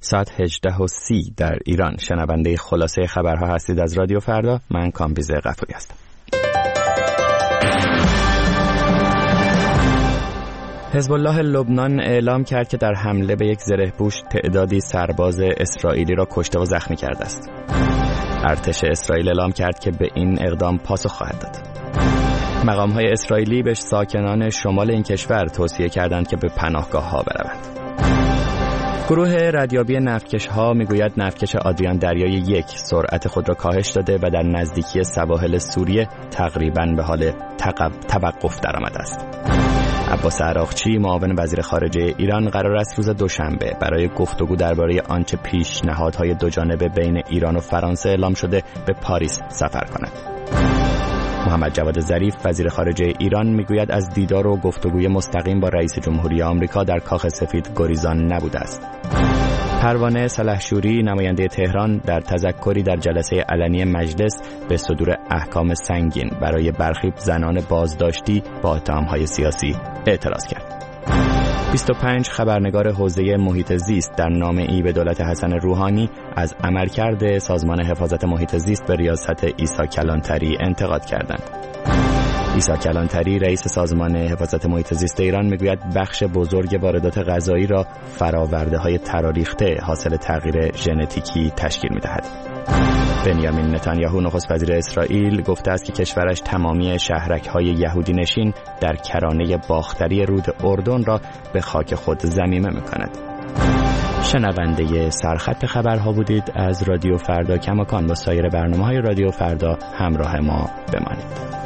ساعت 18:30 در ایران. شنونده خلاصه خبرها هستید از رادیو فردا. من کامبیز غفوری هستم. حزب الله لبنان اعلام کرد که در حمله به یک زره‌پوش تعدادی سرباز اسرائیلی را کشته و زخمی کرده است. ارتش اسرائیل اعلام کرد که به این اقدام پاسخ خواهد داد. مقام‌های اسرائیلی به ساکنان شمال این کشور توصیه کردند که به پناهگاه‌ها بروند. گروه ردیابی نفتکش‌ها میگوید نفتکش آدریان دریای 1 سرعت خود را کاهش داده و در نزدیکی سواحل سوریه تقریباً به حال توقف درآمده است. عباس عراقچی معاون وزیر خارجه ایران قرار است روز دوشنبه برای گفتگو درباره آنچه پیشنهادهای دوجانبه بین ایران و فرانسه اعلام شده به پاریس سفر کند. محمد جواد ظریف وزیر خارجه ایران میگوید از دیدار و گفتگوی مستقیم با رئیس جمهوری آمریکا در کاخ سفید گریزان نبوده است. پروانه سلحشوری نماینده تهران در تذکری در جلسه علنی مجلس به صدور احکام سنگین برای برخی زنان بازداشتی با اتهام‌های سیاسی اعتراض کرد. 25 خبرنگار حوزه محیط زیست در نامه‌ای به دولت حسن روحانی از عملکرد سازمان حفاظت محیط زیست به ریاست عیسی کلانتری انتقاد کردند. عیسی کلانتری رئیس سازمان حفاظت محیط زیست ایران میگوید بخش بزرگ واردات غذایی را فرآورده‌های تراریخته حاصل تغییر ژنتیکی تشکیل می‌دهد. بنیامین نتانیاهو نخست وزیر اسرائیل گفته است که کشورش تمامی شهرک‌های یهودی نشین در کرانه باختری رود اردن را به خاک خود ضمیمه می‌کند. شنونده سرخط خبرها بودید از رادیو فردا. کماکان با سایر برنامه‌های رادیو فردا همراه ما بمانید.